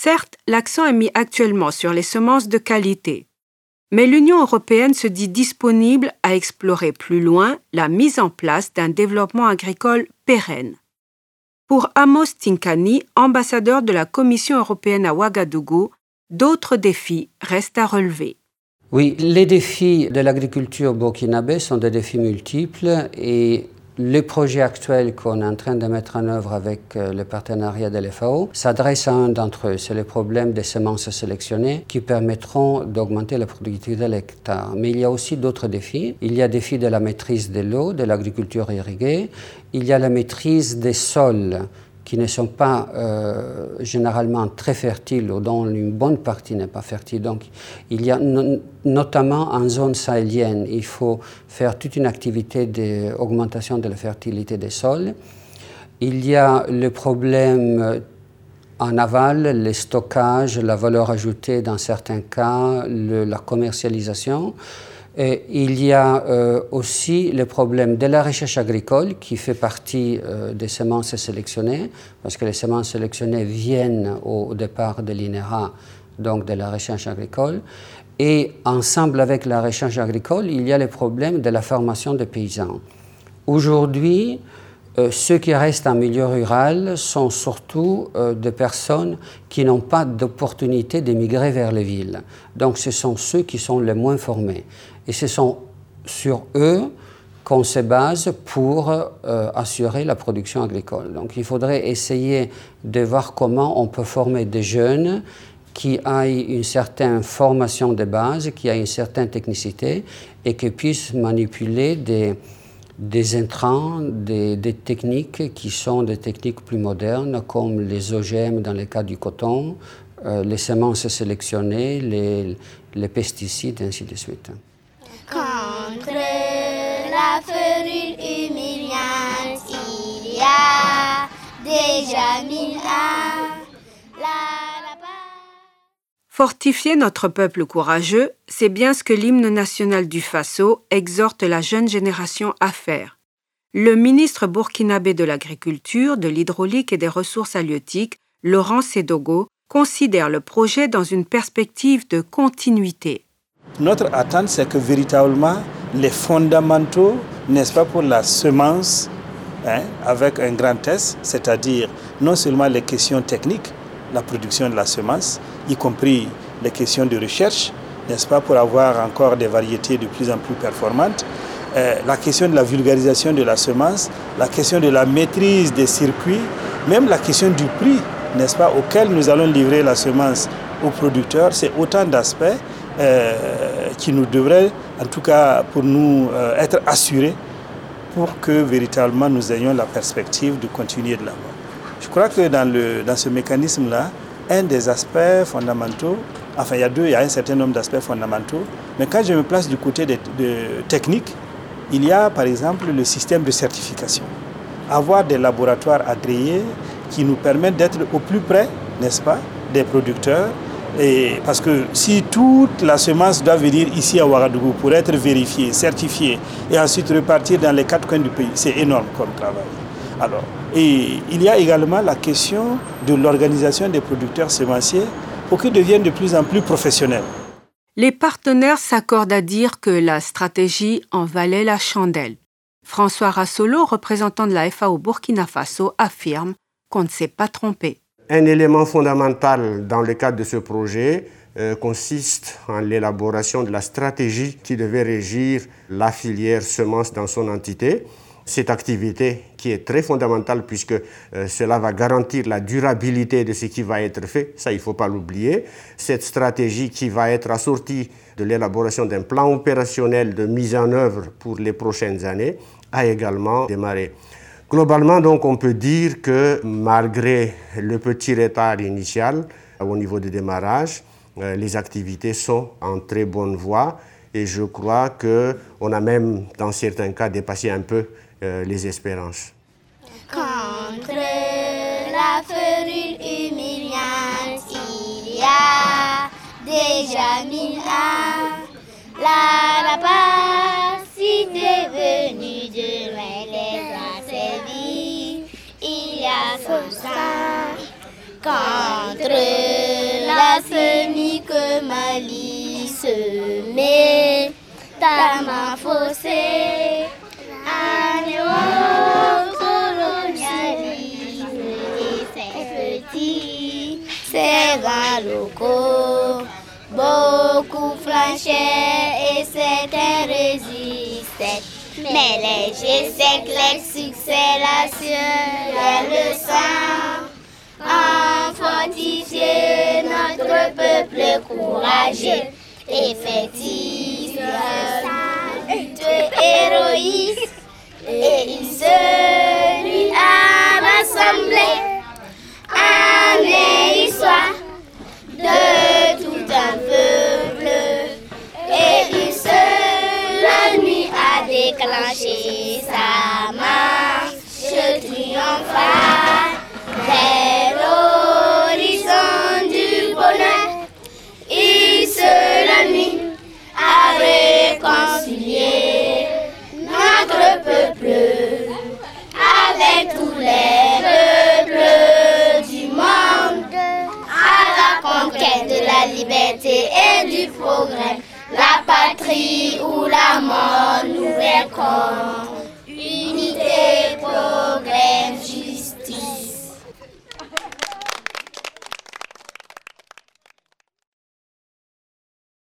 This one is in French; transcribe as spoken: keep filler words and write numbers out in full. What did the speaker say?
Certes, l'accent est mis actuellement sur les semences de qualité, mais l'Union européenne se dit disponible à explorer plus loin la mise en place d'un développement agricole pérenne. Pour Amos Tinkani, ambassadeur de la Commission européenne à Ouagadougou, d'autres défis restent à relever. Oui, les défis de l'agriculture burkinabé sont des défis multiples et le projet actuel qu'on est en train de mettre en œuvre avec le partenariat de l'F A O s'adresse à un d'entre eux. C'est le problème des semences sélectionnées qui permettront d'augmenter la productivité de l'hectare. Mais il y a aussi d'autres défis. Il y a des défis de la maîtrise de l'eau, de l'agriculture irriguée. Il y a la maîtrise des sols qui ne sont pas euh, généralement très fertiles ou dont une bonne partie n'est pas fertile. Donc, il y a no- notamment en zone sahélienne, il faut faire toute une activité d'augmentation de la fertilité des sols. Il y a le problème en aval, le stockage, la valeur ajoutée dans certains cas, le, la commercialisation. Et il y a euh, aussi le problème de la recherche agricole qui fait partie euh, des semences sélectionnées, parce que les semences sélectionnées viennent au, au départ de l'I N E R A, donc de la recherche agricole. Et ensemble avec la recherche agricole, il y a le problème de la formation des paysans. Aujourd'hui, euh, ceux qui restent en milieu rural sont surtout euh, des personnes qui n'ont pas d'opportunité d'émigrer vers les villes. Donc ce sont ceux qui sont les moins formés. Et ce sont sur eux qu'on se base pour euh, assurer la production agricole. Donc il faudrait essayer de voir comment on peut former des jeunes qui aient une certaine formation de base, qui aient une certaine technicité et qui puissent manipuler des, des intrants, des, des techniques qui sont des techniques plus modernes, comme les O G M dans le cas du coton, euh, les semences sélectionnées, les, les pesticides, ainsi de suite. Contre la férule humiliante, il y a déjà mille ans. Fortifier notre peuple courageux, c'est bien ce que l'hymne national du Faso exhorte la jeune génération à faire. Le ministre burkinabé de l'Agriculture, de l'Hydraulique et des Ressources halieutiques, Laurent Sédogo, considère le projet dans une perspective de continuité. Notre attente, c'est que véritablement les fondamentaux, n'est-ce pas, pour la semence, hein, avec un grand test, c'est-à-dire non seulement les questions techniques, la production de la semence, y compris les questions de recherche, n'est-ce pas, pour avoir encore des variétés de plus en plus performantes, euh, la question de la vulgarisation de la semence, la question de la maîtrise des circuits, même la question du prix, n'est-ce pas, auquel nous allons livrer la semence aux producteurs, c'est autant d'aspects Euh, qui nous devrait, en tout cas pour nous, euh, être assurés pour que véritablement nous ayons la perspective de continuer de l'avant. Je crois que dans, le, dans ce mécanisme-là, un des aspects fondamentaux, enfin il y a deux, il y a un certain nombre d'aspects fondamentaux, mais quand je me place du côté de, de technique, il y a par exemple le système de certification. Avoir des laboratoires agréés qui nous permettent d'être au plus près, n'est-ce pas, des producteurs. Et parce que si toute la semence doit venir ici à Ouagadougou pour être vérifiée, certifiée et ensuite repartir dans les quatre coins du pays, c'est énorme comme travail. Alors, et il y a également la question de l'organisation des producteurs semenciers pour qu'ils deviennent de plus en plus professionnels. Les partenaires s'accordent à dire que la stratégie en valait la chandelle. François Rassolo, représentant de la F A O Burkina Faso, affirme qu'on ne s'est pas trompé. Un élément fondamental dans le cadre de ce projet euh, consiste en l'élaboration de la stratégie qui devait régir la filière semences dans son entité. Cette activité qui est très fondamentale puisque euh, cela va garantir la durabilité de ce qui va être fait, ça il ne faut pas l'oublier. Cette stratégie qui va être assortie de l'élaboration d'un plan opérationnel de mise en œuvre pour les prochaines années a également démarré. Globalement, donc, on peut dire que malgré le petit retard initial au niveau du démarrage, euh, les activités sont en très bonne voie et je crois qu'on a même, dans certains cas, dépassé un peu euh, les espérances. Contre la férule humiliante, il y a déjà mille ans. La rapacité venue de loin les a servis. Il y a son sang contre semé que Mali semé, ta main faussée, un néo-colonialisme et ses petits, ses vins locaux, beaucoup flanchaient et certains résistaient. Mais les G cinq, les succès, la sueur et le sang ont fortifié notre peuple courageux et fétiche, héroïste, et il se lui a rassemblé en histoire de tout un peuple, et il se la nuit a déclenché sa marche triomphale vers l'horizon du bonheur. Il se la nuit a réconcilié notre peuple avec tous les peuples du monde à la conquête de la liberté et du progrès. La patrie ou la mort nous réconcilie.